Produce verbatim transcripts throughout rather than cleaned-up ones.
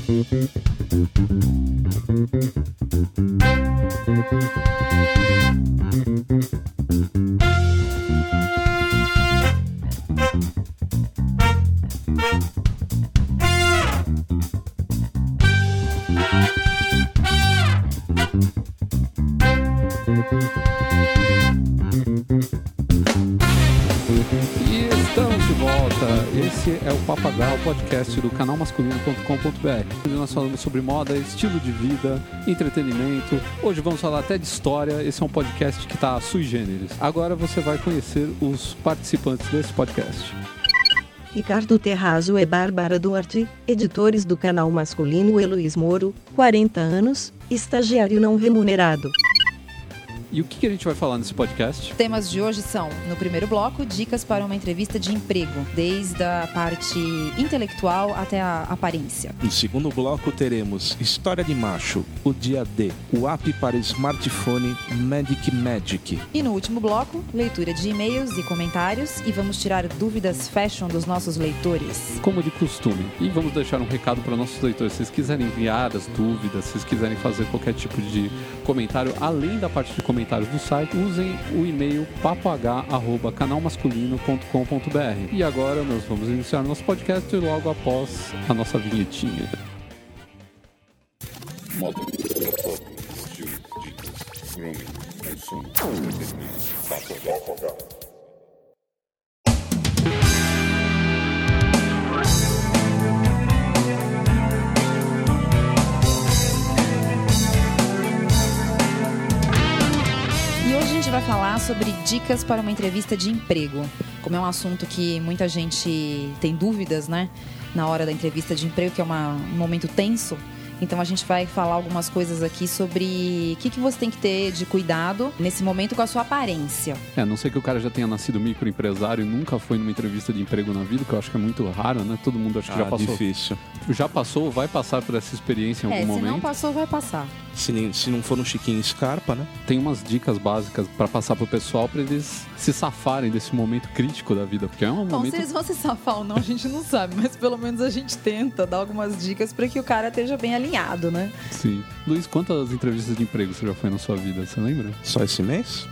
Esse é o Papagaio, podcast do canal masculino ponto com ponto b r. Hoje nós falamos sobre moda, estilo de vida, entretenimento. Hoje vamos falar até de história. Esse é um podcast que está sui generis. Agora você vai conhecer os participantes desse podcast. Ricardo Terrazzo e Bárbara Duarte, editores do canal masculino, e Luiz Moro, quarenta anos, estagiário não remunerado. E o que a gente vai falar nesse podcast? Temas de hoje são, no primeiro bloco, dicas para uma entrevista de emprego, desde a parte intelectual até a aparência. No segundo bloco teremos História de Macho, o Dia D, o app para smartphone Magic Magic. E no último bloco, leitura de e-mails e comentários, e vamos tirar dúvidas fashion dos nossos leitores. Como de costume. E vamos deixar um recado para nossos leitores. Se vocês quiserem enviar as dúvidas, se vocês quiserem fazer qualquer tipo de comentário, além da parte de comentário do site, usem o e-mail papagá arroba canal masculino ponto com ponto b r. E agora nós vamos iniciar nosso podcast logo após a nossa vinhetinha. Moda, estilo, dicas, grooming, consumo, papagá. Hoje a gente vai falar sobre dicas para uma entrevista de emprego. Como é um assunto que muita gente tem dúvidas, né? Na hora da entrevista de emprego, que é uma, um momento tenso. Então a gente vai falar algumas coisas aqui sobre o que, que você tem que ter de cuidado nesse momento com a sua aparência. É, a não ser que o cara já tenha nascido microempresário e nunca foi numa entrevista de emprego na vida, que eu acho que é muito raro, né? Todo mundo acho que ah, já passou. Difícil. Já passou, vai passar por essa experiência em é, algum momento. Se não passou, vai passar. Se, se não for um Chiquinho Scarpa, né? Tem umas dicas básicas para passar pro pessoal, para eles se safarem desse momento crítico da vida, porque é um Bom, momento... se eles vão se safar ou não, a gente não sabe, mas pelo menos a gente tenta dar algumas dicas para que o cara esteja bem alinhado, né? Sim. Luiz, quantas entrevistas de emprego você já foi na sua vida? Você lembra? Só esse mês?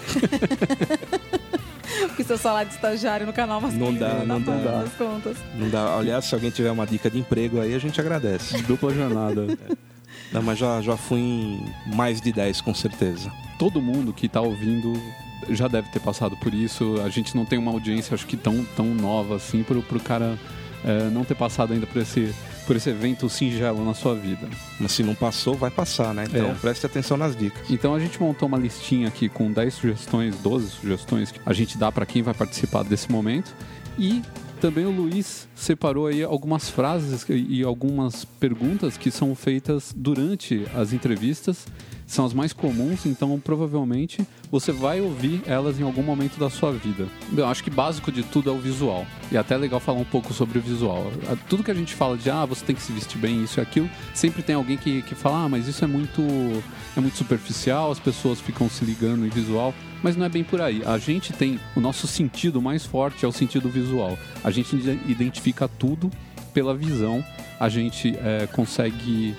Porque seu salário de estagiário no canal masculino não dá, não, não dá. Das contas. Não dá. Aliás, se alguém tiver uma dica de emprego aí, a gente agradece. Dupla jornada. É. Não, mas já, já fui em mais de dez, com certeza. Todo mundo que tá ouvindo já deve ter passado por isso. A gente não tem uma audiência, acho que tão, tão nova assim, pro, pro cara é, não ter passado ainda por esse, por esse evento singelo na sua vida. Mas se não passou, vai passar, né? Então é. Preste atenção nas dicas. Então a gente montou uma listinha aqui com dez sugestões, doze sugestões que a gente dá para quem vai participar desse momento. E também o Luiz separou aí algumas frases e algumas perguntas que são feitas durante as entrevistas. São as mais comuns, então provavelmente você vai ouvir elas em algum momento da sua vida. Eu acho que básico de tudo é o visual. E até é legal falar um pouco sobre o visual. Tudo que a gente fala de, ah, você tem que se vestir bem, isso e aquilo, sempre tem alguém que, que fala, ah, mas isso é muito, é muito superficial, as pessoas ficam se ligando em visual. Mas não é bem por aí. A gente tem, o nosso sentido mais forte é o sentido visual. A gente identifica tudo pela visão. A gente é, consegue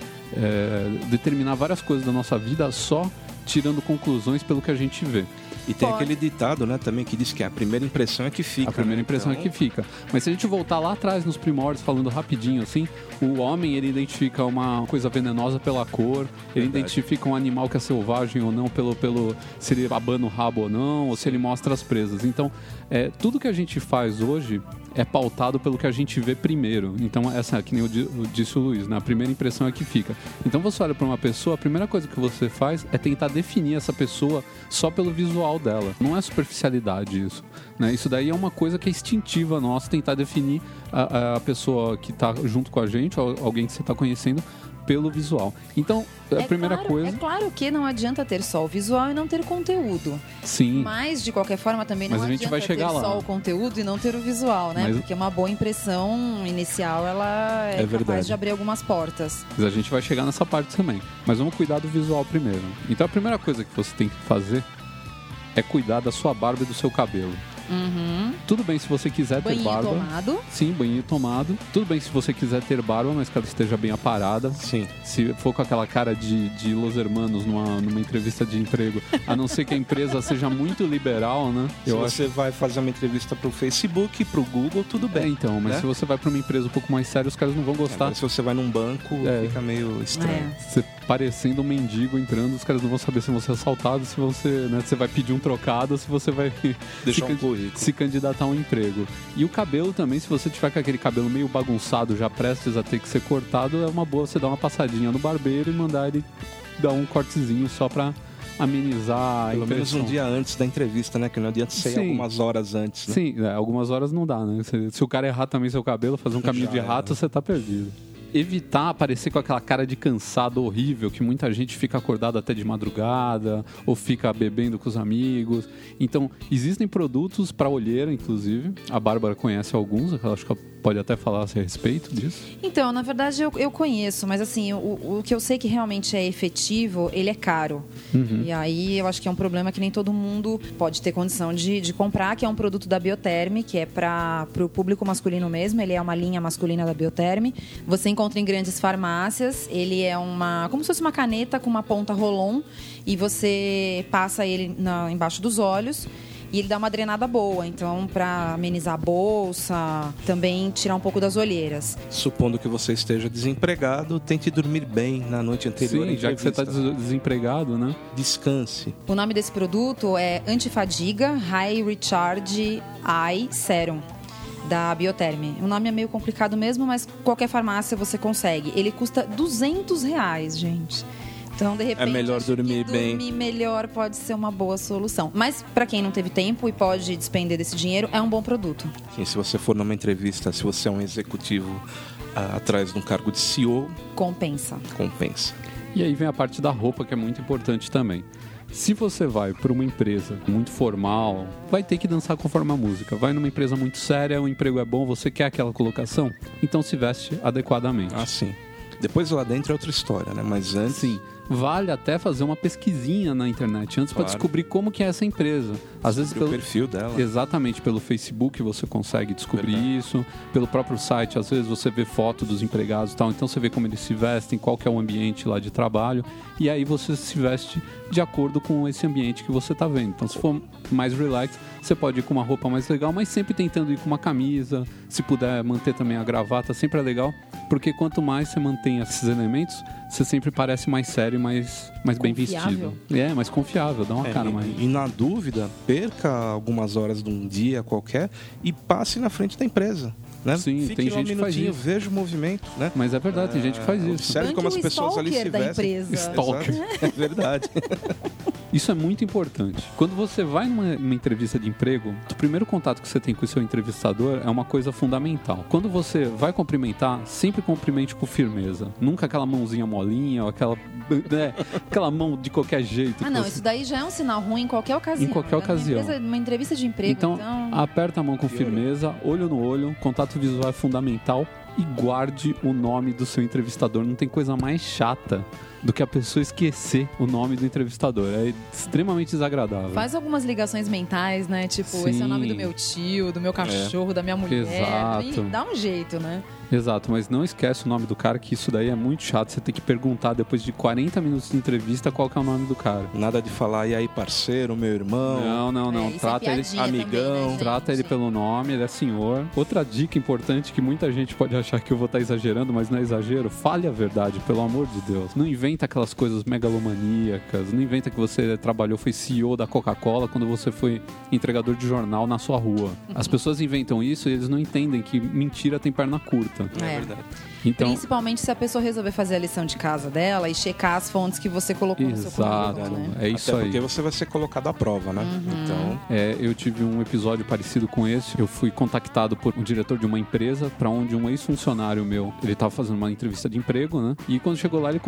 é, determinar várias coisas da nossa vida só tirando conclusões pelo que a gente vê. E tem Pode. aquele ditado, né, também, que diz que a primeira impressão é que fica. A primeira né? impressão então... é que fica. Mas se a gente voltar lá atrás, nos primórdios, falando rapidinho assim, o homem, ele identifica uma coisa venenosa pela cor, ele Verdade. identifica um animal que é selvagem ou não, pelo, pelo se ele abana o rabo ou não, ou se ele mostra as presas. Então, é, tudo que a gente faz hoje é pautado pelo que a gente vê primeiro. Então, essa, que nem o disse o Luiz, né? A primeira impressão é que fica. Então, você olha para uma pessoa, a primeira coisa que você faz é tentar definir essa pessoa só pelo visual dela. Não é superficialidade isso, né? Isso daí é uma coisa que é instintiva nossa, tentar definir a, a pessoa que está junto com a gente, ou alguém que você está conhecendo, pelo visual. Então, a é primeira claro, coisa... É claro que não adianta ter só o visual e não ter conteúdo. Sim. Mas, de qualquer forma, também não Mas a gente adianta vai chegar ter lá. só o conteúdo e não ter o visual, né? Mas... Porque uma boa impressão inicial, ela é, É capaz verdade. de abrir algumas portas. Mas a gente vai chegar nessa parte também. Mas vamos cuidar do visual primeiro. Então, a primeira coisa que você tem que fazer é cuidar da sua barba e do seu cabelo. Uhum. Tudo bem se você quiser Banhinho ter barba. tomado. Sim, banhinho tomado. Tudo bem se você quiser ter barba, mas que ela esteja bem aparada. Sim. Se for com aquela cara de, de Los Hermanos numa, numa entrevista de emprego, a não ser que a empresa seja muito liberal, né? Se Eu você acho... vai fazer uma entrevista pro Facebook, pro Google, tudo É, bem. então, mas né? se você vai pra uma empresa um pouco mais séria, os caras não vão gostar. Agora, se você vai num banco, É. fica meio estranho. É. Você parecendo um mendigo entrando, os caras não vão saber se você é assaltado, se você, né, você vai pedir um trocado, se você vai Deixar se, um currículo. se candidatar a um emprego. E o cabelo também, se você tiver com aquele cabelo meio bagunçado, já prestes a ter que ser cortado, é uma boa você dar uma passadinha no barbeiro e mandar ele dar um cortezinho só pra amenizar a Pelo menos impressão. um dia antes da entrevista, né? Que não adianta ser Sim. algumas horas antes, né? Sim, é, algumas horas não dá, né? Se, se o cara errar também seu cabelo, fazer um caminho Já de era. rato, você tá perdido. Evitar aparecer com aquela cara de cansado horrível, que muita gente fica acordado até de madrugada, ou fica bebendo com os amigos. Então, existem produtos para olheira, inclusive. A Bárbara conhece alguns, eu acho que ela pode até falar a respeito disso. Então, na verdade, eu, eu conheço, mas assim, o, o que eu sei que realmente é efetivo, ele é caro. Uhum. E aí eu acho que é um problema que nem todo mundo pode ter condição de, de comprar, que é um produto da Bioterm, que é para o público masculino mesmo. Ele é uma linha masculina da Bioterm. Você encontra em grandes farmácias. Ele é uma, como se fosse uma caneta com uma ponta roll-on, e você passa ele na, embaixo dos olhos. E ele dá uma drenada boa, então para amenizar a bolsa, também tirar um pouco das olheiras. Supondo que você esteja desempregado, tente dormir bem na noite anterior. à Sim, já que você está entrevista. desempregado, né? Descanse. O nome desse produto é Antifadiga High Recharge Eye Serum, da Bioterm. O nome é meio complicado mesmo, mas qualquer farmácia você consegue. Ele custa duzentos reais, gente. Então, de repente, É melhor acho dormir que bem. dormir melhor pode ser uma boa solução. Mas, para quem não teve tempo e pode despender desse dinheiro, é um bom produto. Sim, se você for numa entrevista, se você é um executivo ah, atrás de um cargo de C E O, Compensa. compensa. E aí vem a parte da roupa, que é muito importante também. Se você vai para uma empresa muito formal, vai ter que dançar conforme a música. Vai numa empresa muito séria, o emprego é bom, você quer aquela colocação, então se veste adequadamente. Ah, sim. Depois lá dentro é outra história, né? Mas antes... Sim, vale até fazer uma pesquisinha na internet antes para Claro. descobrir como que é essa empresa. Às vezes Sobre o pelo perfil dela. Exatamente, pelo Facebook você consegue descobrir Verdade. isso, pelo próprio site, às vezes você vê foto dos empregados e tal, então você vê como eles se vestem, qual que é o ambiente lá de trabalho, e aí você se veste de acordo com esse ambiente que você está vendo. Então, se for mais relax, você pode ir com uma roupa mais legal, mas sempre tentando ir com uma camisa, se puder manter também a gravata, sempre é legal, porque quanto mais você mantém esses elementos, você sempre parece mais sério e mais, mais bem Confiável. vestido. É, mais confiável, dá uma É, cara e, mais... e na dúvida, perca algumas horas de um dia qualquer e passe na frente da empresa. Né? Sim, Fique tem lá um gente que faz minutinho, isso. veja o movimento, né? Mas é verdade, tem gente que faz isso. Observe como as Ande o pessoas ali se stalker da vestem. empresa. Stalker. Exato. É verdade. Isso é muito importante. Quando você vai numa, numa entrevista de emprego, o primeiro contato que você tem com o seu entrevistador é uma coisa fundamental. Quando você vai cumprimentar, sempre cumprimente com firmeza. Nunca aquela mãozinha molinha, ou aquela, né, aquela mão de qualquer jeito. Ah, que não, você- isso daí já é um sinal ruim em qualquer ocasião. Em qualquer Numa ocasião. empresa- Numa entrevista de emprego, Então, então... aperta a mão com firmeza, olho no olho, contato visual é fundamental e guarde o nome do seu entrevistador. Não tem coisa mais chata do que a pessoa esquecer o nome do entrevistador. É extremamente desagradável. Faz algumas ligações mentais, né? Tipo, Sim. esse é o nome do meu tio, do meu cachorro, da minha mulher. Exato. E dá um jeito, né? Exato, mas não esquece o nome do cara, que isso daí é muito chato. Você tem que perguntar depois de quarenta minutos de entrevista qual que é o nome do cara. Nada de falar, e aí, parceiro, meu irmão. Não, não, não. É, isso é Trata ele, piadinha amigão, também, né, gente? trata ele pelo nome, ele é senhor. Outra dica importante que muita gente pode achar que eu vou estar exagerando, mas não é exagero. Fale a verdade, pelo amor de Deus. Não inventa aquelas coisas megalomaníacas. Não inventa que você trabalhou, foi C E O da Coca-Cola quando você foi entregador de jornal na sua rua. As pessoas inventam isso e eles não entendem que mentira tem perna curta. É, É. verdade. Então, Principalmente se a pessoa resolver fazer a lição de casa dela e checar as fontes que você colocou no seu exato. currículo, né? É isso Até aí. porque você vai ser colocado à prova, né? Uhum. Então, É, eu tive um episódio parecido com esse. Eu fui contactado por um diretor de uma empresa para onde um ex-funcionário meu, ele estava fazendo uma entrevista de emprego, né? E quando chegou lá, ele contou algumas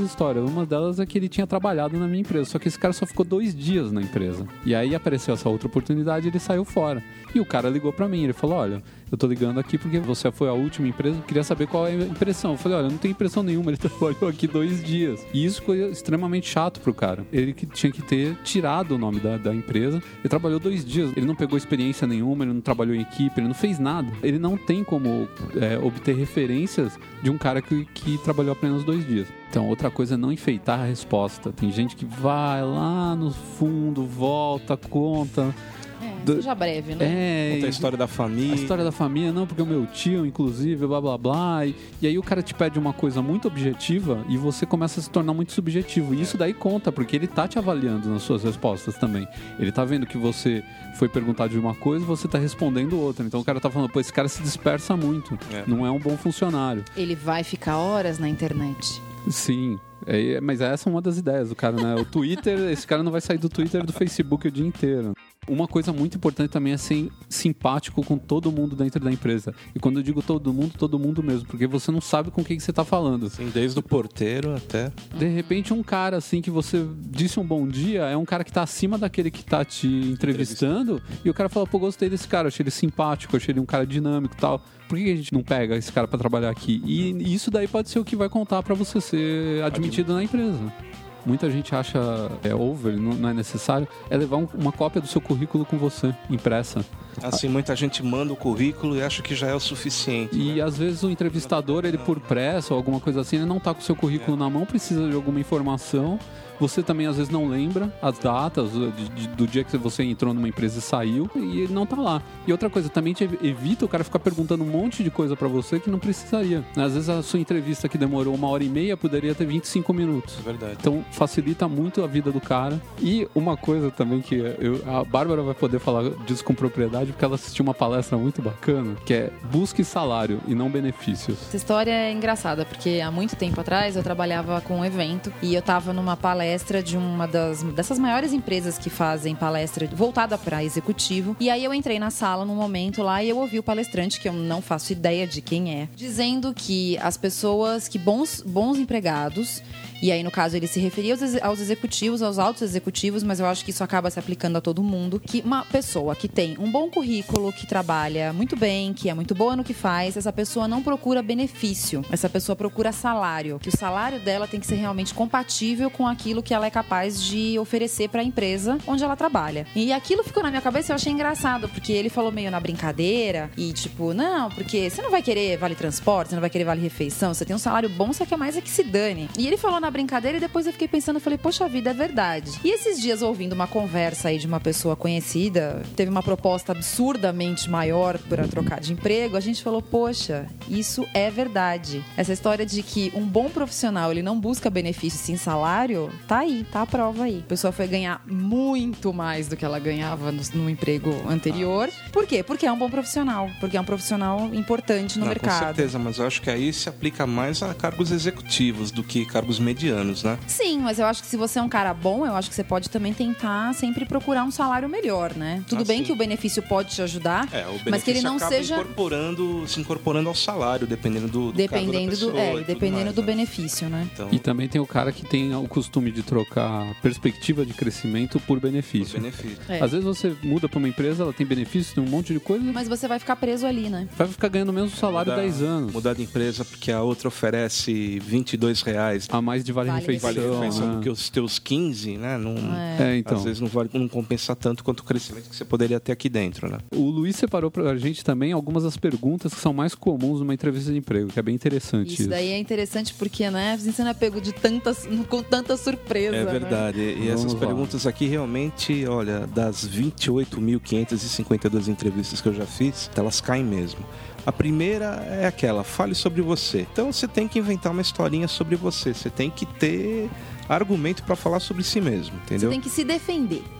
histórias. Uma delas é que ele tinha trabalhado na minha empresa, só que esse cara só ficou dois dias na empresa. E aí apareceu essa outra oportunidade e ele saiu fora. E o cara ligou pra mim, ele falou, olha, eu tô ligando aqui porque você foi a última empresa, eu queria saber qual é a impressão. Eu falei, olha, não tem impressão nenhuma, ele trabalhou aqui dois dias. E isso foi extremamente chato pro cara. Ele que tinha que ter tirado o nome da, da empresa. Ele trabalhou dois dias, ele não pegou experiência nenhuma, ele não trabalhou em equipe, ele não fez nada. Ele não tem como é, obter referências de um cara que, que trabalhou apenas dois dias. Então, outra coisa é não enfeitar a resposta. Tem gente que vai lá no fundo, volta, conta... Do... Seja breve, né? É, conta a história da família. A história da família, não, porque o meu tio, inclusive, blá blá blá. E, e aí o cara te pede uma coisa muito objetiva e você começa a se tornar muito subjetivo. E isso daí conta, porque ele tá te avaliando nas suas respostas também. Ele tá vendo que você foi perguntar de uma coisa e você tá respondendo outra. Então o cara tá falando, pô, esse cara se dispersa muito. É. Não é um bom funcionário. Ele vai ficar horas na internet. Sim. É, mas essa é uma das ideias do cara, né? O Twitter, esse cara não vai sair do Twitter e do Facebook o dia inteiro. Uma coisa muito importante também é ser simpático com todo mundo dentro da empresa. E quando eu digo todo mundo, todo mundo mesmo. Porque você não sabe com quem você está falando. Sim, desde o porteiro até... De repente, um cara assim que você disse um bom dia é um cara que está acima daquele que está te entrevistando. E o cara fala, pô, gostei desse cara, achei ele simpático, achei ele um cara dinâmico e tal. Por que a gente não pega esse cara para trabalhar aqui? E isso daí pode ser o que vai contar para você ser admitido na empresa. Muita gente acha é over, não é necessário, é levar um, uma cópia do seu currículo com você, impressa. Assim, muita gente manda o currículo e acha que já é o suficiente. E né? Às vezes o entrevistador, ele por pressa ou alguma coisa assim, ele não tá com o seu currículo é. na mão, precisa de alguma informação. Você também às vezes não lembra as datas de, de, do dia que você entrou numa empresa e saiu e ele não tá lá. E outra coisa, também te evita o cara ficar perguntando um monte de coisa pra você que não precisaria. Às vezes a sua entrevista que demorou uma hora e meia poderia ter vinte e cinco minutos. É verdade. Então facilita muito a vida do cara. E uma coisa também que eu, a Bárbara vai poder falar disso com propriedade porque ela assistiu uma palestra muito bacana, que é busque salário e não benefícios. Essa história é engraçada porque há muito tempo atrás eu trabalhava com um evento e eu tava numa palestra de uma das, dessas maiores empresas que fazem palestra voltada para executivo. E aí eu entrei na sala num momento lá e eu ouvi o palestrante, que eu não faço ideia de quem é, dizendo que as pessoas, que bons, bons empregados, e aí no caso ele se referia aos, aos executivos, aos altos executivos, mas eu acho que isso acaba se aplicando a todo mundo, que uma pessoa que tem um bom currículo, que trabalha muito bem, que é muito boa no que faz, essa pessoa não procura benefício, essa pessoa procura salário, que o salário dela tem que ser realmente compatível com aquilo que ela é capaz de oferecer para a empresa onde ela trabalha. E aquilo ficou na minha cabeça e eu achei engraçado, porque ele falou meio na brincadeira e tipo, não, porque você não vai querer vale transporte, você não vai querer vale refeição, você tem um salário bom, você quer mais é que se dane. E ele falou na brincadeira e depois eu fiquei pensando, eu falei, poxa vida, é verdade. E esses dias ouvindo uma conversa aí de uma pessoa conhecida, teve uma proposta absurdamente maior para trocar de emprego, a gente falou, poxa, isso é verdade. Essa história de que um bom profissional, ele não busca benefício sem salário, tá aí, tá a prova aí. A pessoa foi ganhar muito mais do que ela ganhava no, no emprego anterior. Por quê? Porque é um bom profissional, porque é um profissional importante no não, mercado. Com certeza, mas eu acho que aí se aplica mais a cargos executivos do que cargos medianos, né? Sim, mas eu acho que se você é um cara bom, eu acho que você pode também tentar sempre procurar um salário melhor, né? Tudo ah, bem sim. que o benefício pode te ajudar, é, o benefício mas que ele não acaba seja incorporando, se incorporando ao salário, dependendo do, do dependendo cargo da pessoa, do, é, dependendo mais, do né? benefício, né? Então... E também tem o cara que tem o costume de trocar perspectiva de crescimento por benefício. Por benefício. É. Às vezes você muda para uma empresa, ela tem benefício, tem um monte de coisa, mas você vai ficar preso ali, né? Vai ficar ganhando o mesmo salário mudar, dez anos. Mudar de empresa porque a outra oferece vinte e dois reais a mais de vale, vale refeição, vale refeição né? do que os teus quinze, né? Não, é, então. Às vezes não, vale, não compensa tanto quanto o crescimento que você poderia ter aqui dentro, né? O Luiz separou pra gente também algumas das perguntas que são mais comuns numa entrevista de emprego, que é bem interessante isso. Isso daí é interessante porque, né, você não é pego de tantas, com tanta surpresa. É verdade. Né? E essas Vamos perguntas lá. Aqui realmente, olha, das vinte e oito mil quinhentas e cinquenta e duas entrevistas que eu já fiz, elas caem mesmo. A primeira é aquela, fale sobre você. Então você tem que inventar uma historinha sobre você. Você tem que ter argumento para falar sobre si mesmo, entendeu? Você tem que se defender.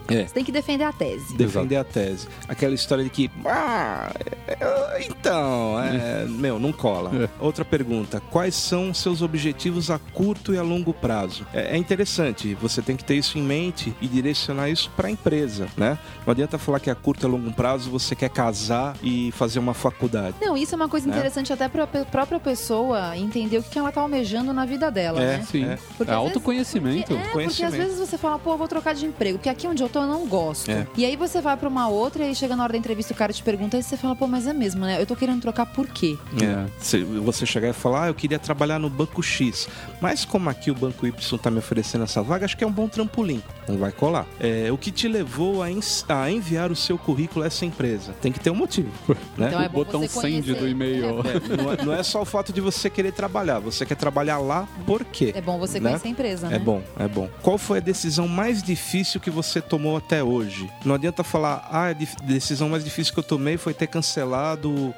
É. Você tem que defender a tese. Defender a tese. Aquela história de que, ah, é, então, é, meu, não cola. É. Outra pergunta, quais são seus objetivos a curto e a longo prazo? É, é interessante, você tem que ter isso em mente e direcionar isso para a empresa, né? Não adianta falar que a curto e a longo prazo você quer casar e fazer uma faculdade. Não, isso é uma coisa né? interessante até para a própria pessoa entender o que ela tá almejando na vida dela, é, né? Sim, é, é autoconhecimento. Porque, é, porque às vezes você fala, pô, eu vou trocar de emprego, porque aqui onde eu tô eu não gosto. É. E aí você vai para uma outra e chega na hora da entrevista o cara te pergunta e você fala, pô, mas é mesmo, né? Eu tô querendo trocar por quê? É. Você chegar e falar, ah, eu queria trabalhar no banco X, mas como aqui o banco Y tá me oferecendo essa vaga, acho que é um bom trampolim, não vai colar. É, o que te levou a, a enviar o seu currículo a essa empresa? Tem que ter um motivo, né? Então é o bom botão você send conhecer. do e-mail. É, não, é, não é só o fato de você querer trabalhar, você quer trabalhar lá por quê? É bom você né? conhecer a empresa, né? É bom, é bom. Qual foi a decisão mais difícil que você tomou até hoje? Não adianta falar, ah, a decisão mais difícil que eu tomei foi ter cancelado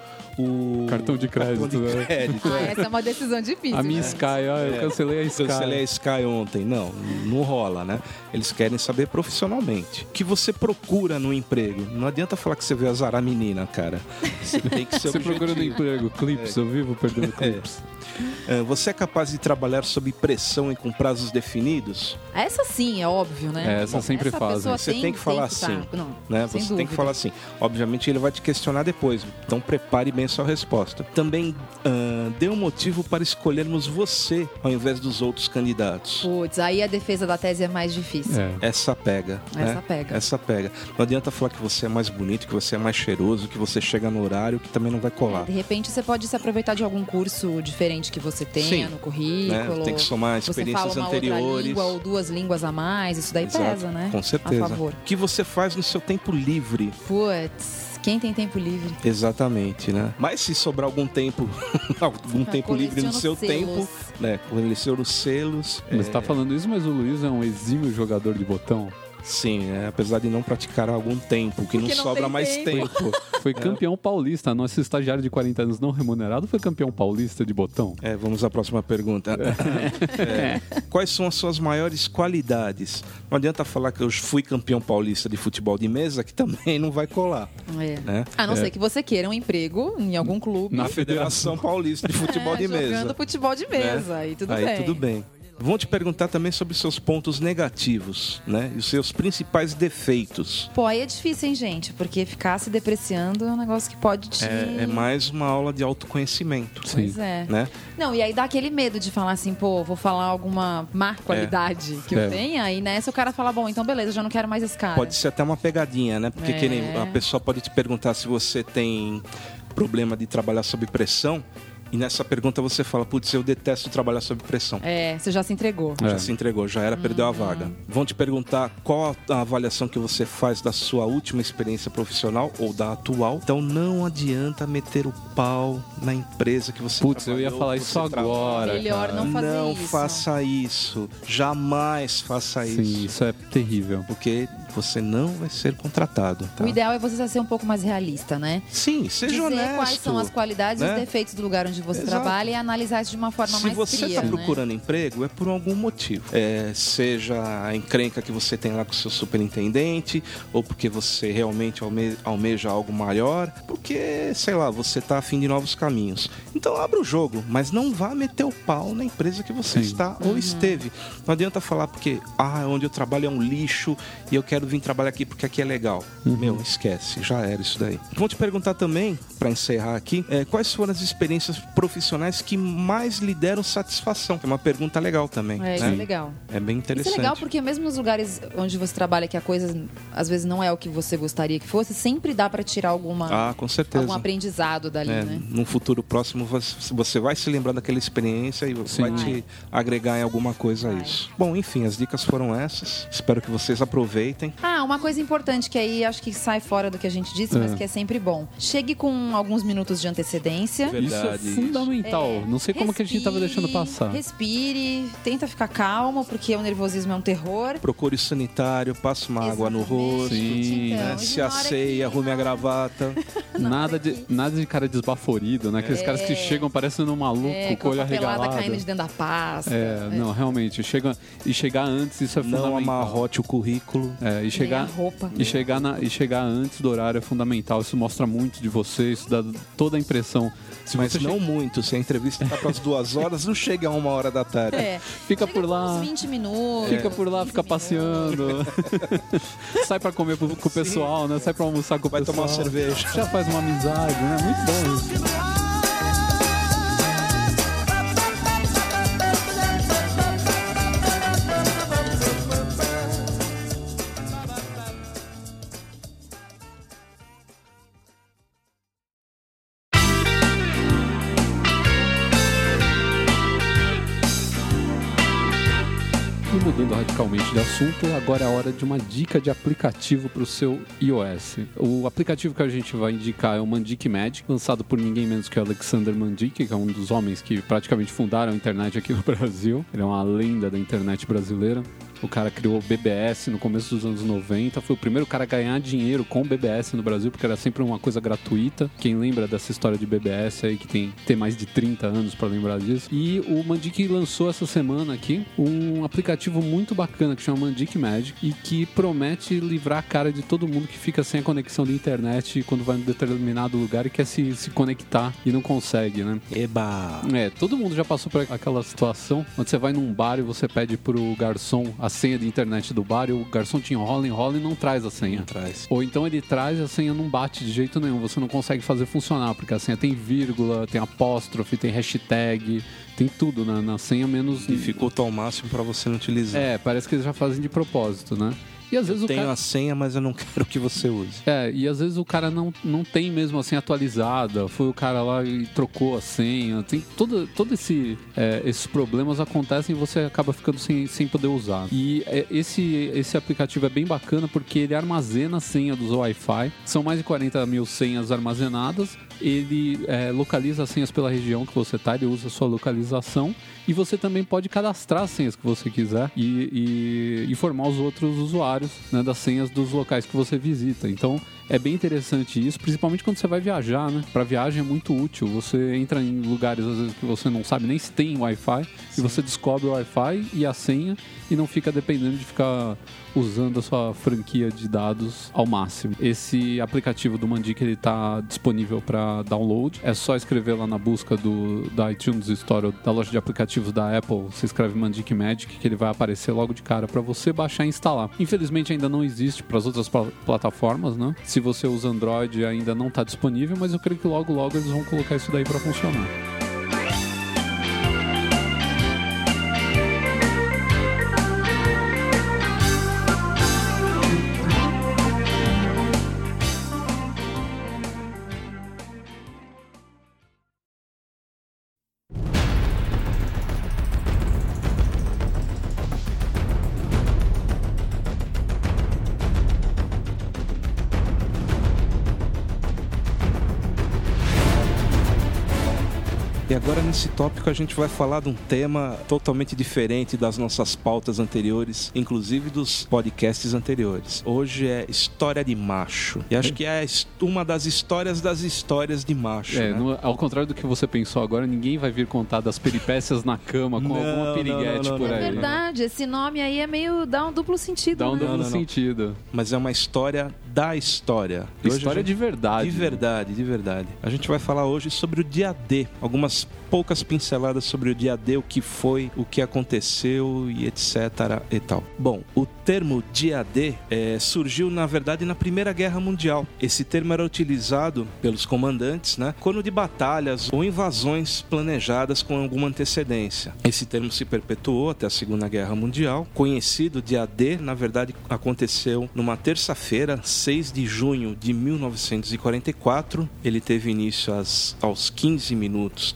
o cartão de crédito. Cartão de crédito. Ah, essa é uma decisão difícil. A minha né? Sky, ó, eu É. cancelei a Sky. Cancelei a Sky ontem. Não, não rola, né? Eles querem saber profissionalmente. O que você procura no emprego? Não adianta falar que você veio azarar a menina, cara. Você tem que ser Você objetivo. procura no emprego, clips, É. eu vivo perdendo clips. É, você é capaz de trabalhar sob pressão e com prazos definidos? Essa sim, é óbvio, né? É, essa Bom, sempre essa fazem. pessoa Você tem que falar tá- assim, Não, né? sem Você tem dúvida. que falar assim. Obviamente ele vai te questionar depois, então prepare bem a sua resposta. Também ah, dê um motivo para escolhermos você ao invés dos outros candidatos. Putz, aí a defesa da tese é mais difícil. É. Essa pega, Essa né? pega. Essa pega. Não adianta falar que você é mais bonito, que você é mais cheiroso, que você chega no horário, que também não vai colar. De repente você pode se aproveitar de algum curso diferente que você tenha Sim, no currículo. né? Tem que somar Você experiências fala uma anteriores. outra língua ou duas línguas a mais, isso daí Exato, pesa, né? Com certeza. A favor. O que você faz no seu tempo livre? Putz, quem tem tempo livre? Exatamente, né? Mas se sobrar algum tempo, algum tempo livre no seu Coleciono tempo, selos. né? Coleciona os selos. Você é, tá falando isso, mas o Luiz é um exímio jogador de botão. Sim, é, apesar de não praticar há algum tempo, que não, Porque não sobra tem mais tempo. tempo. Foi campeão paulista. Nosso estagiário de quarenta anos não remunerado foi campeão paulista de botão. É, vamos à próxima pergunta. É, quais são as suas maiores qualidades? Não adianta falar que eu fui campeão paulista de futebol de mesa, que também não vai colar. É. Né? A não É. ser que você queira um emprego em algum clube. Na Na Federação Paulista de Futebol é, de Mesa. Jogando futebol de mesa. Aí tudo Aí bem. tudo bem. Vão te perguntar também sobre seus pontos negativos, né? E os seus principais defeitos. Pô, aí é difícil, hein, gente? Porque ficar se depreciando é um negócio que pode te... É, é mais uma aula de autoconhecimento, Pois é. né? Não, e aí dá aquele medo de falar assim, pô, vou falar alguma má qualidade que É. eu tenha, e nessa o cara fala, bom, então beleza, eu já não quero mais esse cara. Pode ser até uma pegadinha, né? Porque É. que nem a pessoa pode te perguntar se você tem problema de trabalhar sob pressão. E nessa pergunta você fala, putz, eu detesto trabalhar sob pressão. É, você já se entregou. É. Já se entregou, já era, perdeu a vaga. Vão te perguntar qual a avaliação que você faz da sua última experiência profissional ou da atual. Então não adianta meter o pau na empresa que você Putz, eu ia trabalhou, falar que isso você trabalha. agora. Melhor cara. não fazer Não isso. faça isso. Jamais faça Sim, isso. isso é terrível. Porque você não vai ser contratado. Tá? O ideal é você ser um pouco mais realista, né? Sim, seja Dizer honesto. quais são as qualidades e né? os defeitos do lugar onde você Exato. trabalha e analisar isso de uma forma Se mais você fria, está né? procurando emprego, é por algum motivo. É, seja a encrenca que você tem lá com o seu superintendente, ou porque você realmente alme- almeja algo maior, porque, sei lá, você está afim de novos caminhos. Então abra o jogo, mas não vá meter o pau na empresa que você Sim. está ou esteve. Não adianta falar porque, ah, onde eu trabalho é um lixo e eu quero vir trabalhar aqui porque aqui é legal. Meu, esquece, já era isso daí. Vou te perguntar também, para encerrar aqui, é, quais foram as experiências profissionais que mais lhe deram satisfação? É uma pergunta legal também. É, isso né? é legal. É bem interessante. Isso é legal porque mesmo nos lugares onde você trabalha que a coisa às vezes não é o que você gostaria que fosse, sempre dá pra tirar alguma Ah, com certeza. algum aprendizado dali, É, né? num futuro próximo você você vai se lembrar daquela experiência e Sim. vai te agregar em alguma coisa a Vai. isso. Bom, enfim, as dicas foram essas. Espero que vocês aproveitem. Ah, uma coisa importante que aí acho que sai fora do que a gente disse, mas É. que é sempre bom. Chegue com alguns minutos de antecedência. Verdade. Isso é fundamental. É, não sei como respire, que a gente tava deixando passar. Respire, tenta ficar calmo, porque o nervosismo é um terror. Procure o sanitário, passe uma água no rosto. Sim. Né? Então, Se ignora asseie, que- arrume a gravata. Nada de, nada de cara desbaforido, né? Aqueles caras que chegam parecendo um maluco, É, com com o olho a papelada arregalado. caindo de dentro da pasta. É, não, realmente. Chega, e chegar antes, isso é Não fundamental. amarrote o currículo. É, e Nem chegar, a roupa. e, chegar na, e chegar antes do horário é fundamental. Isso mostra muito de você, isso dá toda a impressão. Se Mas você não che- muito. Se a entrevista tá para as duas horas, não chega a uma hora da tarde. É. Fica Chega por lá. uns vinte minutos. Fica por lá, quinze fica minutos. passeando. Sai pra comer com com o pessoal, né? Sai pra almoçar com o Vai pessoal. tomar uma cerveja. Já faz uma amizade, né? Muito bom isso. E mudando radicalmente de assunto, agora é a hora de uma dica de aplicativo para o seu iOS. O aplicativo que a gente vai indicar é o Mandic Magic, lançado por ninguém menos que o Alexander Mandic, que é um dos homens que praticamente fundaram a internet aqui no Brasil. Ele é uma lenda da internet brasileira. O cara criou o B B S no começo dos anos noventa. Foi o primeiro cara a ganhar dinheiro com o B B S no Brasil, porque era sempre uma coisa gratuita. Quem lembra dessa história de B B S aí, que tem, tem mais de trinta anos para lembrar disso. E o Mandic lançou essa semana aqui um aplicativo muito bacana que chama Mandic Magic e que promete livrar a cara de todo mundo que fica sem a conexão de internet quando vai em determinado lugar e quer se, se conectar e não consegue, né? Eba! É, todo mundo já passou por aquela situação onde você vai num bar e você pede pro garçom a senha de internet do bar e o garçom te enrola, enrola e não traz a senha. Não traz. Ou então ele traz e a senha não bate de jeito nenhum, você não consegue fazer funcionar, porque a senha tem vírgula, tem apóstrofe, tem hashtag, tem tudo na, na senha, menos... Dificulta ao máximo para você não utilizar. É, parece que eles já fazem de propósito, né? E às vezes o Tenho cara... a senha, mas eu não quero que você use. É, e às vezes o cara não, não tem mesmo a senha atualizada, foi o cara lá e trocou a senha, tem todo, todo esse, é, esses problemas acontecem e você acaba ficando sem, sem poder usar. E é, esse, esse aplicativo é bem bacana porque ele armazena a senha dos Wi-Fi, são mais de quarenta mil senhas armazenadas, ele é, localiza as senhas pela região que você está, ele usa a sua localização e você também pode cadastrar as senhas que você quiser e, e informar os outros usuários, né, das senhas dos locais que você visita. Então é bem interessante isso, principalmente quando você vai viajar, né? Para viagem é muito útil. Você entra em lugares às vezes que você não sabe nem se tem Wi-Fi e você descobre o Wi-Fi e a senha e não fica dependendo de ficar usando a sua franquia de dados ao máximo. Esse aplicativo do Mandic ele está disponível para download. É só escrever lá na busca do, da iTunes Store ou da loja de aplicativos da Apple. Você escreve Mandic Magic que ele vai aparecer logo de cara para você baixar e instalar. Infelizmente ainda não existe para as outras pl- plataformas, né? Se você usa Android ainda não está disponível, mas eu creio que logo logo eles vão colocar isso daí para funcionar. E agora nesse tópico a gente vai falar de um tema totalmente diferente das nossas pautas anteriores, inclusive dos podcasts anteriores. Hoje é história de macho. E acho que é uma das histórias das histórias de macho, É, né? no- ao contrário do que você pensou agora, ninguém vai vir contar das peripécias na cama com Não, alguma não, piriguete não, não, por não. aí. É verdade, esse nome aí é meio... dá um duplo sentido, Dá um né? duplo não, não. sentido. Mas é uma história da história. E hoje História a gente- de verdade. De verdade, de verdade. A gente vai falar hoje sobre o dia D. Algumas poucas pinceladas sobre o dia D, o que foi, o que aconteceu e etc e tal. Bom, o termo dia D é, surgiu, na verdade, na Primeira Guerra Mundial. Esse termo era utilizado pelos comandantes, né, quando de batalhas ou invasões planejadas com alguma antecedência. Esse termo se perpetuou até a Segunda Guerra Mundial. Conhecido dia D, na verdade, aconteceu numa terça-feira, seis de junho de mil novecentos e quarenta e quatro. Ele teve início às, aos quinze minutos do dia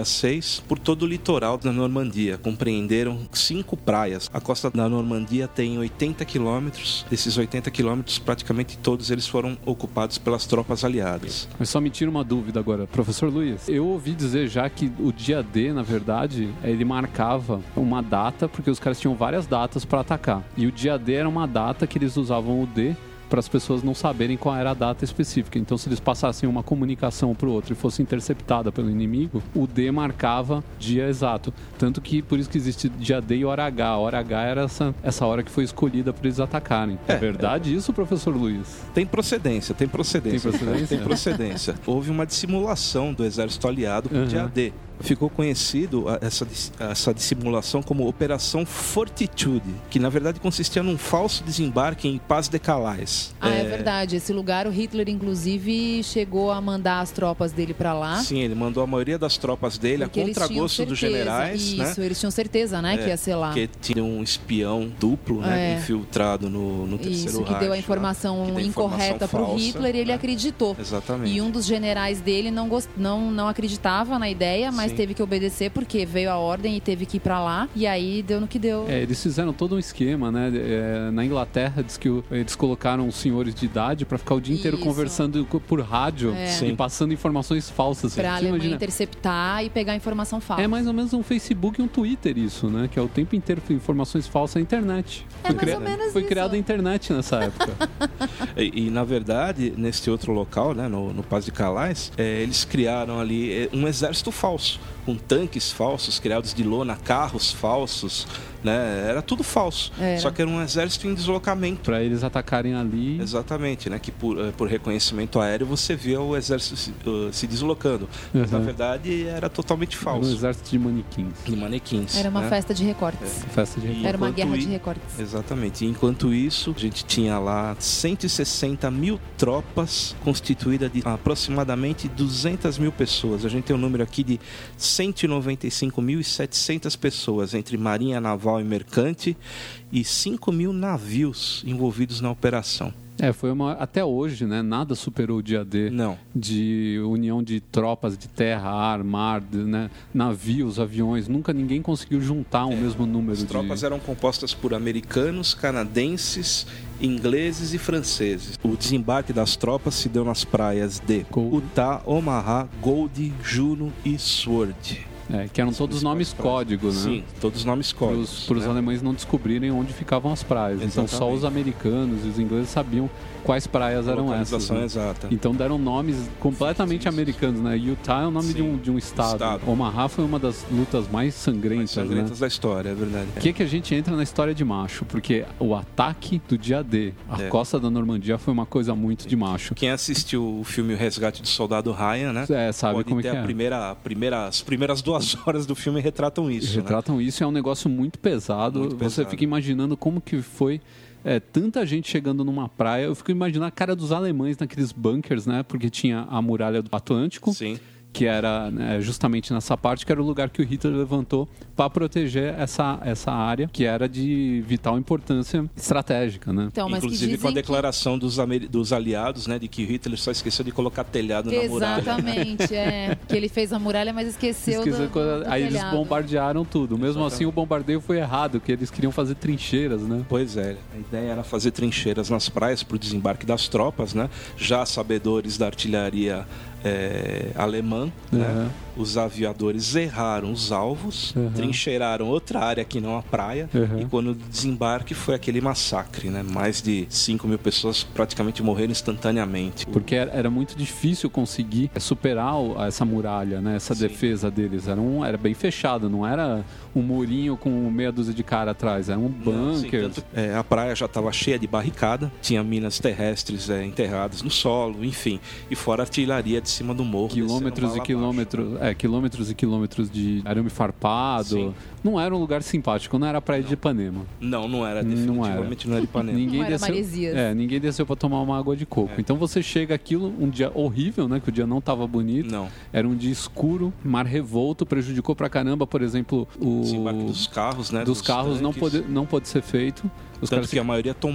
dia seis, por todo o litoral da Normandia. Compreenderam cinco praias. A costa da Normandia tem oitenta quilômetros. Desses oitenta quilômetros, praticamente todos eles foram ocupados pelas tropas aliadas. Mas só me tira uma dúvida agora. Professor Luiz, eu ouvi dizer já que o dia D, na verdade, ele marcava uma data, porque os caras tinham várias datas para atacar. E o dia D era uma data que eles usavam o D para as pessoas não saberem qual era a data específica. Então, se eles passassem uma comunicação para o outro e fosse interceptada pelo inimigo, o D marcava dia exato. Tanto que, por isso que existe dia D e hora H. A hora H era essa, essa hora que foi escolhida para eles atacarem. É, é verdade é... isso, professor Luiz? Tem procedência, tem procedência. Tem procedência? Tem procedência. Houve uma dissimulação do exército aliado com o uhum. dia D. Ficou conhecido essa, essa dissimulação como Operação Fortitude, que na verdade consistia num falso desembarque em Pas de Calais. Ah, é... é verdade. Esse lugar, o Hitler, inclusive, chegou a mandar as tropas dele para lá. Sim, ele mandou a maioria das tropas dele, porque a contragosto dos generais. Isso, né? eles tinham certeza, né, é, que ia ser lá. Porque tinha um espião duplo, né, é. infiltrado no, no terceiro Isso, que Reich, deu a informação né? incorreta para o Hitler e ele né? acreditou. Exatamente. E um dos generais dele não, gost... não, não acreditava na ideia, mas Sim. teve que obedecer porque veio a ordem e teve que ir pra lá, e aí deu no que deu. É, eles fizeram todo um esquema, né? É, na Inglaterra, diz que o, eles colocaram os senhores de idade pra ficar o dia inteiro Isso. conversando por rádio é. e passando informações falsas. Pra Você Alemanha imagina? interceptar e pegar informação falsa. É mais ou menos um Facebook e um Twitter isso, né? Que é o tempo inteiro informações falsas na internet. É foi mais cria... ou menos Foi isso. criada a internet nessa época. e, e, na verdade, neste outro local, né? No, no Pas de Calais, é, eles criaram ali um exército falso, com tanques falsos, criados de lona, carros falsos, né? Era tudo falso. Era. Só que era um exército em deslocamento. Para eles atacarem ali. Exatamente, né? Que por, por reconhecimento aéreo você via o exército se, uh, se deslocando. Uhum. Mas na verdade era totalmente falso. Era um exército de manequins. De manequins. Era uma né? festa de recortes. É. Festa de recortes. Era uma guerra de recortes. Exatamente. E enquanto isso, a gente tinha lá cento e sessenta mil tropas constituídas de aproximadamente duzentas mil pessoas. A gente tem um número aqui de cento e noventa e cinco mil e setecentas pessoas entre marinha, naval e mercante e cinco mil navios envolvidos na operação. É, foi uma... Até hoje, né? Nada superou o dia D. Não. De união de tropas de terra, ar, mar, de, né? Navios, aviões. Nunca ninguém conseguiu juntar o é, mesmo número. As de... tropas eram compostas por americanos, canadenses, ingleses e franceses. O desembarque das tropas se deu nas praias de Gold. Utah, Omaha, Gold, Juno e Sword. É, que eram todos nomes código, né? Sim, todos nomes códigos. Para os né? alemães não descobrirem onde ficavam as praias. Exatamente. Então só os americanos e os ingleses sabiam quais praias eram essas. Né? Exata. Então deram nomes completamente sim, sim, americanos, né? Utah é o nome de um, de um estado. estado. Omaha foi uma das lutas mais sangrentas, mais sangrentas né? da história, é verdade. O que, que a gente entra na história de macho? Porque o ataque do dia D, a é. costa da Normandia, foi uma coisa muito de macho. Quem assistiu o filme O Resgate do Soldado Ryan, né? É, sabe pode como ter é que a é. Primeira, a primeira, as primeiras duas horas do filme retratam isso. Retratam né? isso, é um negócio muito pesado. Muito Você pesado. fica imaginando como que foi é, tanta gente chegando numa praia. Eu fico imaginando a cara dos alemães naqueles bunkers, né? Porque tinha a muralha do Atlântico. Sim. Que era né, justamente nessa parte, que era o lugar que o Hitler levantou para proteger essa, essa área, que era de vital importância estratégica, né? Então, mas inclusive com a que... declaração dos, dos aliados, né, de que o Hitler só esqueceu de colocar telhado na muralha. Exatamente, é. Que ele fez a muralha, mas esqueceu, esqueceu do, do, do Aí telhado. Eles bombardearam tudo. Mesmo Exatamente. Assim, o bombardeio foi errado, porque eles queriam fazer trincheiras, né? Pois é. A ideia era fazer trincheiras nas praias para o desembarque das tropas, né? Já sabedores da artilharia É, alemã, uhum. né? Os aviadores erraram os alvos, uhum. trincheiraram outra área que não a praia, uhum. e quando o desembarque foi aquele massacre, né? Mais de cinco mil pessoas praticamente morreram instantaneamente. Porque era muito difícil conseguir superar essa muralha, né? Essa Sim. defesa deles. Era, um, era bem fechado, não era um murinho com meia dúzia de cara atrás, era um bunker. É, a praia já estava cheia de barricada, tinha minas terrestres é, enterradas no solo, enfim, e fora artilharia de cima do morro. Quilômetros e quilômetros, abaixo, né? é, quilômetros e quilômetros de arame farpado. Sim. Não era um lugar simpático, não era a praia não. de Ipanema. Não, não era, definitivamente não era, não era Ipanema. ninguém não era desceu, Maresias. É, ninguém desceu para tomar uma água de coco. É. Então você chega aquilo, um dia horrível, né, que o dia não estava bonito. Não. Era um dia escuro, mar revolto, prejudicou pra caramba, por exemplo, o desembarque dos carros, né? Dos, dos carros não pode, não pode ser feito. Os Tanto que se... a maioria tombou.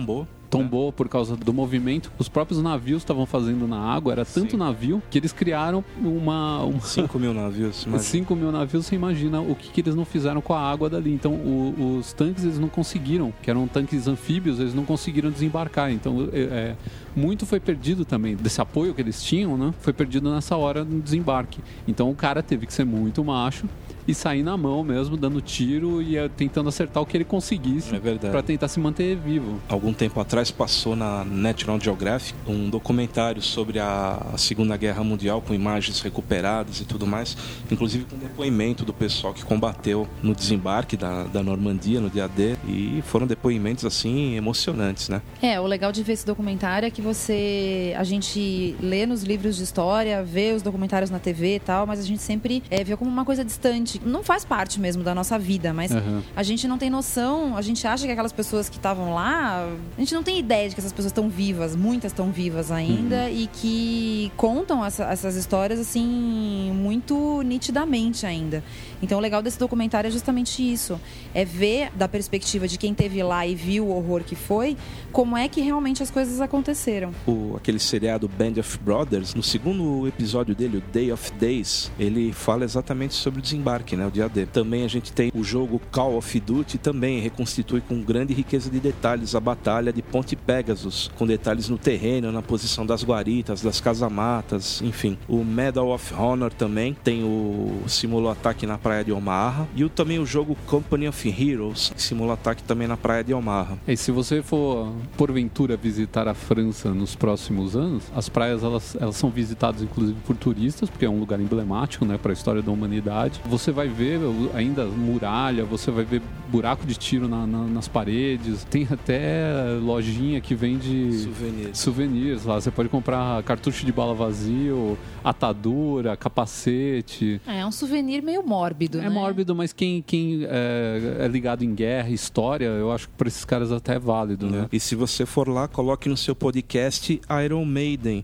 tombou por causa do movimento. Os próprios navios estavam fazendo na água, era tanto Sim. navio que eles criaram uma... uma... cinco mil navios. cinco mil navios, você imagina o que, que eles não fizeram com a água dali. Então, o, os tanques, eles não conseguiram, que eram tanques anfíbios, eles não conseguiram desembarcar. Então, é, muito foi perdido também, desse apoio que eles tinham, né? Foi perdido nessa hora no desembarque. Então, o cara teve que ser muito macho e sair na mão mesmo, dando tiro e tentando acertar o que ele conseguisse é para tentar se manter vivo. Algum tempo atrás passou na National Geographic um documentário sobre a Segunda Guerra Mundial com imagens recuperadas e tudo mais, inclusive com depoimento do pessoal que combateu no desembarque da, da Normandia, no dia D, e foram depoimentos assim emocionantes, né? É, o legal de ver esse documentário é que você, a gente lê nos livros de história, vê os documentários na T V e tal, mas a gente sempre é, vê como uma coisa distante. Não faz parte mesmo da nossa vida, mas uhum. a gente não tem noção, a gente acha que aquelas pessoas que estavam lá, a gente não tem ideia de que essas pessoas estão vivas, muitas estão vivas ainda uhum. e que contam essa, essas histórias assim muito nitidamente ainda. Então o legal desse documentário é justamente isso, é ver da perspectiva de quem esteve lá e viu o horror que foi, como é que realmente as coisas aconteceram. O, aquele seriado Band of Brothers, no segundo episódio dele, o Day of Days, ele fala exatamente sobre o desembarque, né, o dia D. Também a gente tem o jogo Call of Duty, também reconstitui com grande riqueza de detalhes a batalha de Ponte Pegasus, com detalhes no terreno, na posição das guaritas, das casamatas, enfim. O Medal of Honor também tem o simula ataque na praia de Omaha, e o, também o jogo Company of Heroes, que simula ataque também na praia de Omaha. E se você for, porventura, visitar a França nos próximos anos, as praias elas, elas são visitadas inclusive por turistas, porque é um lugar emblemático, né, para a história da humanidade. Você vai ver ainda muralha, você vai ver buraco de tiro na, na, nas paredes, tem até lojinha que vende souvenirs. souvenirs lá. Você pode comprar cartucho de bala vazio, atadura, capacete. É, é um souvenir meio mórbido, É né? mórbido, mas quem, quem é, é ligado em guerra, história, eu acho que para esses caras até é válido, né? E se você for lá, coloque no seu podcast Iron Maiden.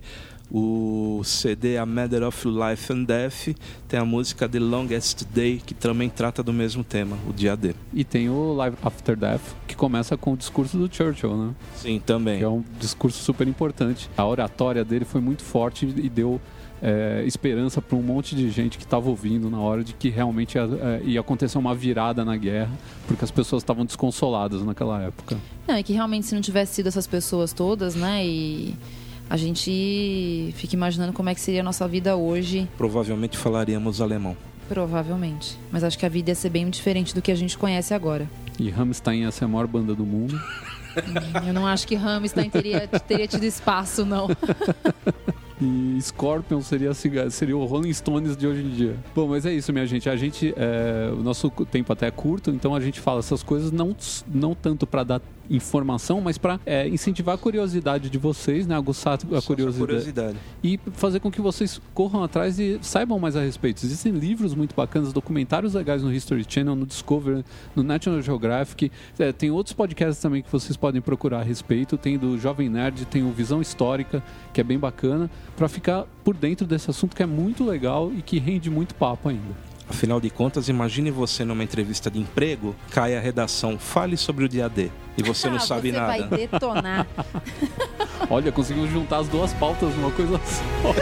O C D A Matter of Life and Death tem a música The Longest Day, que também trata do mesmo tema, o dia D. E tem o Live After Death, que começa com o discurso do Churchill, né? Sim, também. Que é um discurso super importante. A oratória dele foi muito forte e deu é, esperança para um monte de gente que estava ouvindo na hora de que realmente ia, ia acontecer uma virada na guerra, porque as pessoas estavam desconsoladas naquela época. Não, e que realmente se não tivesse sido essas pessoas todas, né, e... a gente fica imaginando como é que seria a nossa vida hoje. Provavelmente falaríamos alemão. Provavelmente. Mas acho que a vida ia ser bem diferente do que a gente conhece agora. E Rammstein ia ser a maior banda do mundo. Eu não acho que Rammstein teria, teria tido espaço, não. E Scorpion seria, seria o Rolling Stones de hoje em dia. Bom, mas é isso, minha gente. A gente é, o nosso tempo até é curto, então a gente fala essas coisas não, não tanto para dar informação, mas para é, incentivar a curiosidade de vocês, né? Aguçar a curiosidade, curiosidade e fazer com que vocês corram atrás e saibam mais a respeito. Existem livros muito bacanas, documentários legais no History Channel, no Discovery, no National Geographic. É, tem outros podcasts também que vocês podem procurar a respeito. Tem do Jovem Nerd, tem o Visão Histórica, que é bem bacana, para ficar por dentro desse assunto que é muito legal e que rende muito papo ainda. Afinal de contas, imagine você numa entrevista de emprego, cai a redação, fale sobre o dia D, e você não ah, sabe você nada. Você vai detonar. Olha, conseguimos juntar as duas pautas numa coisa só.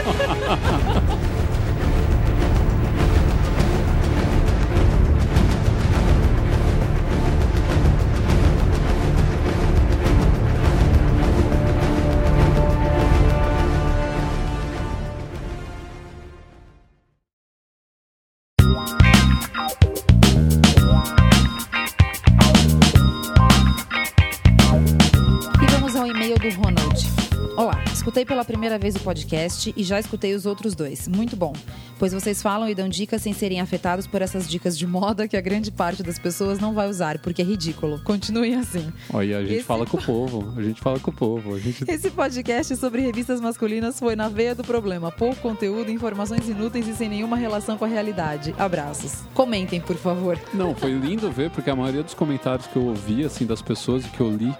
Do Ronald. Olá, escutei pela primeira vez o podcast e já escutei os outros dois. Muito bom, pois vocês falam e dão dicas sem serem afetados por essas dicas de moda que a grande parte das pessoas não vai usar, porque é ridículo. Continuem assim. Olha, a gente Esse... fala com o povo, a gente fala com o povo. A gente... Esse podcast sobre revistas masculinas foi na veia do problema. Pouco conteúdo, informações inúteis e sem nenhuma relação com a realidade. Abraços. Comentem, por favor. Não, foi lindo ver, porque a maioria dos comentários que eu ouvi, assim, das pessoas e que eu li,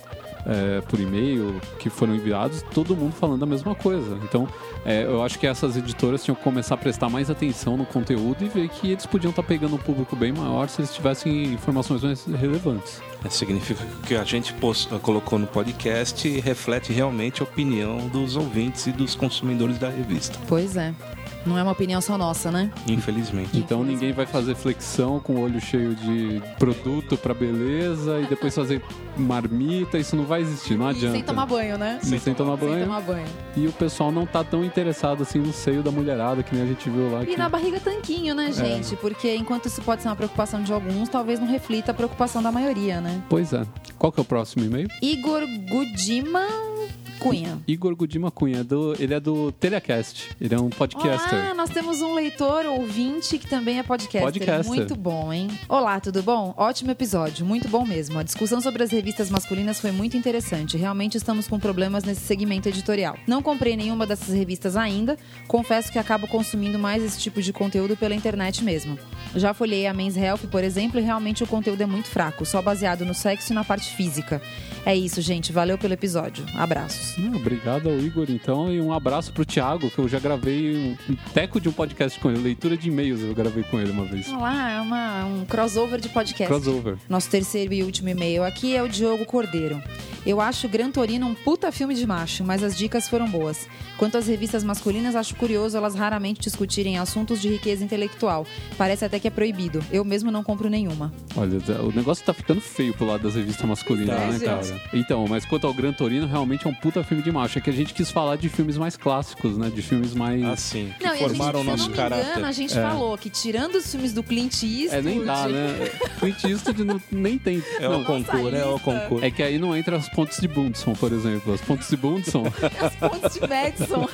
é, por e-mail que foram enviados, todo mundo falando a mesma coisa. Então, é, eu acho que essas editoras tinham que começar a prestar mais atenção no conteúdo e ver que eles podiam estar pegando um público bem maior se eles tivessem informações mais relevantes. É, significa que o que a gente post, colocou no podcast reflete realmente a opinião dos ouvintes e dos consumidores da revista. Pois é. Não é uma opinião só nossa, né? Infelizmente. Então ninguém vai fazer flexão com o olho cheio de produto pra beleza e depois fazer marmita, isso não vai existir, não adianta. E sem tomar banho, né? Sem, sem tomar banho. Sem tomar banho. E o pessoal não tá tão interessado assim no seio da mulherada, que nem a gente viu lá. E que... na barriga tanquinho, né, gente? É. Porque enquanto isso pode ser uma preocupação de alguns, talvez não reflita a preocupação da maioria, né? Pois é. Qual que é o próximo e-mail? Igor Gudima Cunha. Igor Gudima Cunha, é do, ele é do Telecast, ele é um podcaster. Ah, nós temos um leitor ouvinte que também é podcaster. Podcaster. Muito bom, hein? Olá, tudo bom? Ótimo episódio, muito bom mesmo. A discussão sobre as revistas masculinas foi muito interessante. Realmente estamos com problemas nesse segmento editorial. Não comprei nenhuma dessas revistas ainda, confesso que acabo consumindo mais esse tipo de conteúdo pela internet mesmo. Já folhei a Men's Health, por exemplo, e realmente o conteúdo é muito fraco, só baseado no sexo e na parte física. É isso, gente. Valeu pelo episódio. Abraços. Ah, obrigado ao Igor, então, e um abraço pro Thiago, que eu já gravei um, um teco de um podcast com ele, leitura de e-mails eu gravei com ele uma vez. Olá, é uma, um crossover de podcast. Crossover. Nosso terceiro e último e-mail aqui é o Diogo Cordeiro. Eu acho Gran Torino um puta filme de macho, mas as dicas foram boas. Quanto às revistas masculinas, acho curioso elas raramente discutirem assuntos de riqueza intelectual. Parece até que é proibido. Eu mesmo não compro nenhuma. Olha, o negócio tá ficando feio pro lado das revistas masculinas, é, né, gente? Cara? Então, mas quanto ao Gran Torino, realmente é um puta filme de macho. É que a gente quis falar de filmes mais clássicos, né? De filmes mais... Assim, que não, formaram o nosso se não me caráter. Engano, a gente é. falou que tirando os filmes do Clint Eastwood... É, nem dá, né? Clint Eastwood não, nem tem... É o concurso, é o concurso. É que aí não entra as pontes de Bundson, por exemplo. As pontes de Bundson... As pontes de Madison.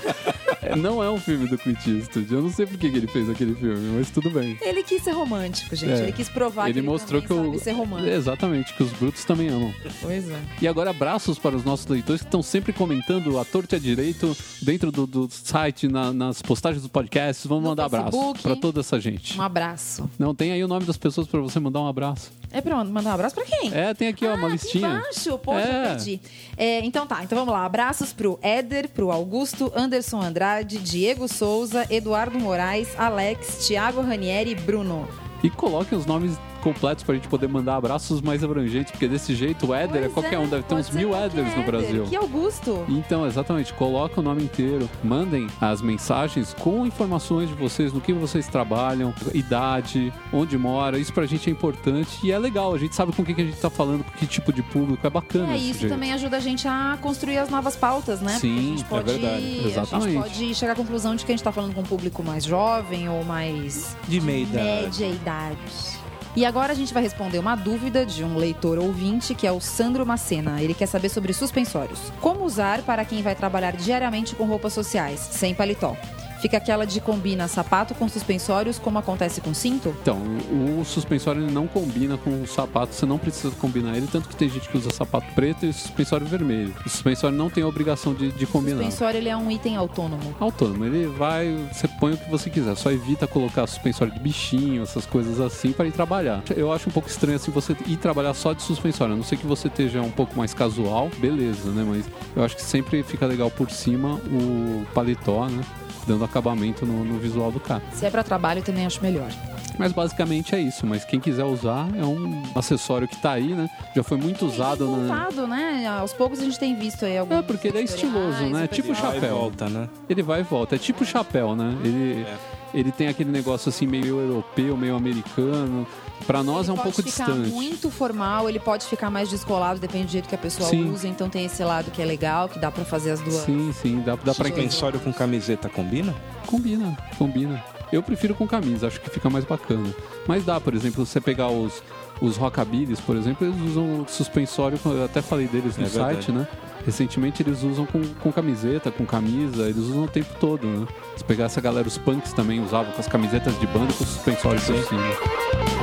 Não é um filme do Clint Eastwood. Eu não sei por que ele fez aquele filme, mas tudo bem. Ele quis ser romântico, gente. É. Ele quis provar ele que ele mostrou também que sabe o... ser romântico. Exatamente, que os brutos também amam. Pois é. E agora abraços para os nossos leitores que estão sempre comentando à torta e à direito dentro do, do site, na, nas postagens dos podcasts. Vamos no mandar Facebook, abraço para toda essa gente. Um abraço. Não, tem aí o nome das pessoas para você mandar um abraço. É pra mandar um abraço pra quem? É, tem aqui ó, ah, uma listinha. Aqui embaixo, poxa, é. perdi. É, então tá, então vamos lá. Abraços pro Éder, pro Augusto, Anderson Andrade, Diego Souza, Eduardo Moraes, Alex, Thiago Ranieri e Bruno. E coloquem os nomes completos pra gente poder mandar abraços mais abrangentes, porque desse jeito o Éder é qualquer um, deve ter uns mil Éders no Brasil. Que Augusto! Então, exatamente, coloca o nome inteiro, mandem as mensagens com informações de vocês, no que vocês trabalham, idade, onde mora, isso pra gente é importante e é legal, a gente sabe com o que a gente tá falando, com que tipo de público, é bacana. É, isso jeito. Também ajuda a gente a construir as novas pautas, né? Sim, a gente pode, é verdade, exatamente. A gente pode chegar à conclusão de que a gente tá falando com um público mais jovem ou mais... De meia idade. Média idade. E agora a gente vai responder uma dúvida de um leitor ouvinte, que é o Sandro Macena. Ele quer saber sobre suspensórios. Como usar para quem vai trabalhar diariamente com roupas sociais, sem paletó? Fica aquela de combina sapato com suspensórios, como acontece com cinto? Então, o suspensório ele não combina com o sapato, você não precisa combinar ele, tanto que tem gente que usa sapato preto e suspensório vermelho. O suspensório não tem a obrigação de, de combinar. O suspensório ele é um item autônomo. Autônomo, ele vai, você põe o que você quiser, só evita colocar suspensório de bichinho, essas coisas assim, para ir trabalhar. Eu acho um pouco estranho assim você ir trabalhar só de suspensório, a não ser que você esteja um pouco mais casual, beleza, né? Mas eu acho que sempre fica legal por cima o paletó, né? Dando acabamento no, no visual do cara. Se é para trabalho, também acho melhor. Mas basicamente é isso. Mas quem quiser usar é um acessório que tá aí, né? Já foi muito usado. Tem voltado, na... né? Aos poucos a gente tem visto aí alguns... É, porque ele é estiloso, né? Tipo chapéu. Vai e volta, né? Ele vai e volta. É tipo chapéu, né? Ele, é. ele tem aquele negócio assim meio europeu, meio americano. Pra nós ele é um pouco distante. Ele pode ficar muito formal, ele pode ficar mais descolado, depende do jeito que a pessoa sim. usa. Então tem esse lado que é legal, que dá pra fazer as duas. Sim, sim, dá, dá pra... Suspensório com camiseta combina? Combina, combina. Eu prefiro com camisa, acho que fica mais bacana. Mas dá, por exemplo, você pegar os, os rockabilis, por exemplo, eles usam suspensório, eu até falei deles no é site, né? Recentemente eles usam com, com camiseta, com camisa, eles usam o tempo todo, né? Se pegar essa galera, os punks também usavam com as camisetas de banda com suspensório por cima.